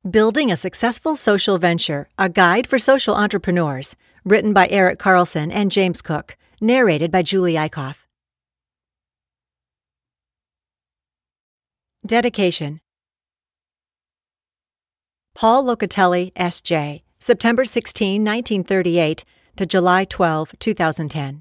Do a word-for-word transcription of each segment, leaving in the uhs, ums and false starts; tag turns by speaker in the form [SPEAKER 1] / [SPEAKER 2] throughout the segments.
[SPEAKER 1] Building a Successful Social Venture, A Guide for Social Entrepreneurs, written by Eric Carlson and James Cook, narrated by Julie Eichhoff. Dedication. Paul Locatelli, S J, September sixteenth, nineteen thirty-eight to July twelfth, two thousand ten.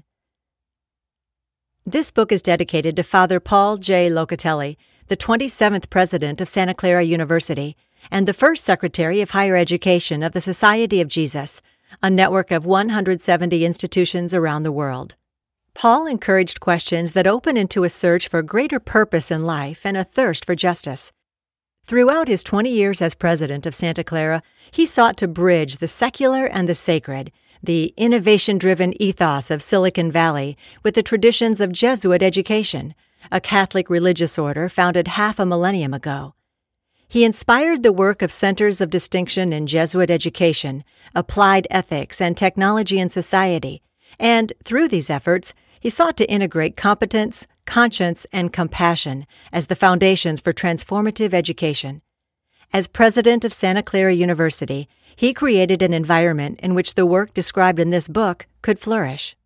[SPEAKER 1] This book is dedicated to Father Paul J. Locatelli, the twenty-seventh president of Santa Clara University and the first Secretary of Higher Education of the Society of Jesus, a network of one hundred seventy institutions around the world. Paul encouraged questions that open into a search for greater purpose in life and a thirst for justice. Throughout his twenty years as president of Santa Clara, he sought to bridge the secular and the sacred, the innovation-driven ethos of Silicon Valley with the traditions of Jesuit education, a Catholic religious order founded half a millennium ago. He inspired the work of centers of distinction in Jesuit education, applied ethics, and technology in society, and through these efforts, he sought to integrate competence, conscience, and compassion as the foundations for transformative education. As president of Santa Clara University, he created an environment in which the work described in this book could flourish.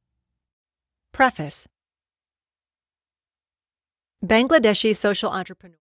[SPEAKER 1] Preface. Bangladeshi social entrepreneur